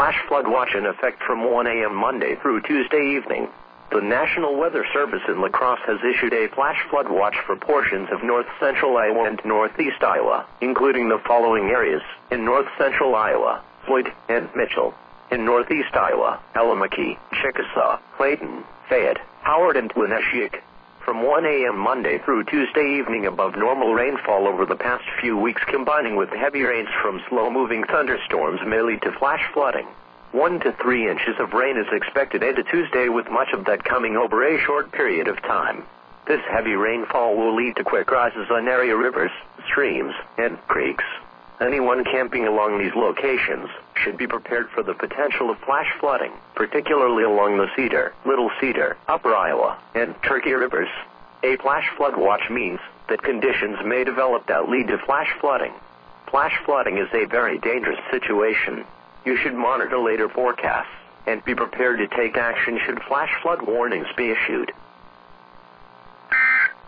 flash flood watch in effect from 1 a.m. Monday through Tuesday evening. The National Weather Service in La Crosse has issued a flash flood watch for portions of north-central Iowa and northeast Iowa, including the following areas: in north-central Iowa, Floyd and Mitchell; in northeast Iowa, Allamakee, Chickasaw, Clayton, Fayette, Howard, and Winneshiek. From 1 a.m. Monday through Tuesday evening, above normal rainfall over the past few weeks combining with heavy rains from slow-moving thunderstorms may lead to flash flooding. 1 to 3 inches of rain is expected into Tuesday, with much of that coming over a short period of time. This heavy rainfall will lead to quick rises on area rivers, streams, and creeks. Anyone camping along these locations should be prepared for the potential of flash flooding, particularly along the Cedar, Little Cedar, Upper Iowa, and Turkey rivers. A flash flood watch means that conditions may develop that lead to flash flooding. Flash flooding is a very dangerous situation. You should monitor later forecasts and be prepared to take action should flash flood warnings be issued.